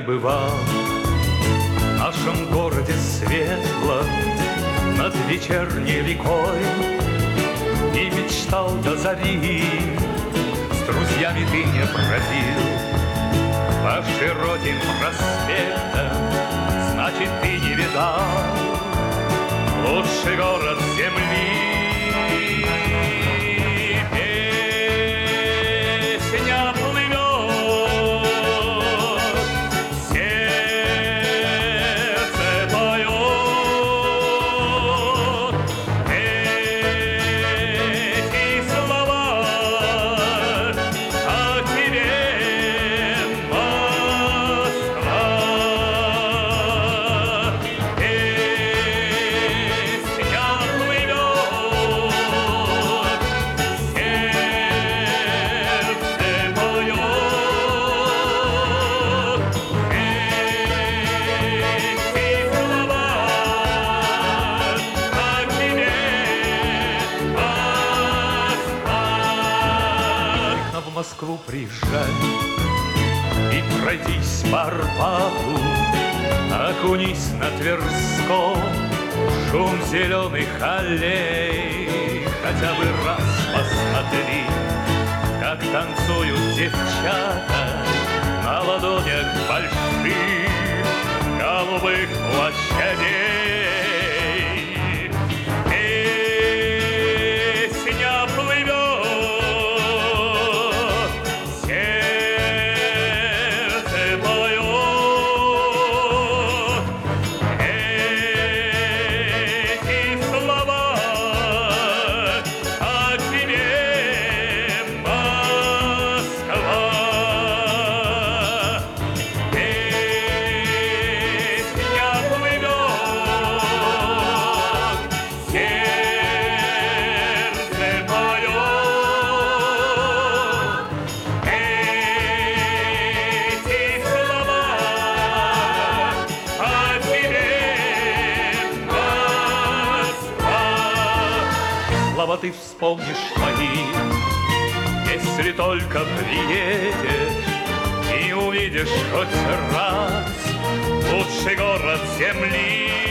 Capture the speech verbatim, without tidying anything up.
бывал в нашем городе светлом над вечерней рекой и мечтал до зари. С друзьями ты не бродил по широким проспектам, значит, ты не видал лучший город земли. Песня плывет, сердце поет эти слова о тебе, Москва. Песня плывет, сердце поет эти слова о тебе, Москва. В Москву приезжай и пройдись по Арбату, окунись на Тверском шум зеленых аллей. Хотя бы раз посмотри, как танцуют девчата на ладонях больших голубых площадей. Песня плывет, сердце поет эти слова о тебе, Москва. Песня плывет, сердце поет эти слова о тебе, Москва. Слова ты вспомнишь мои, если только приедешь и увидишь хоть раз лучший город земли.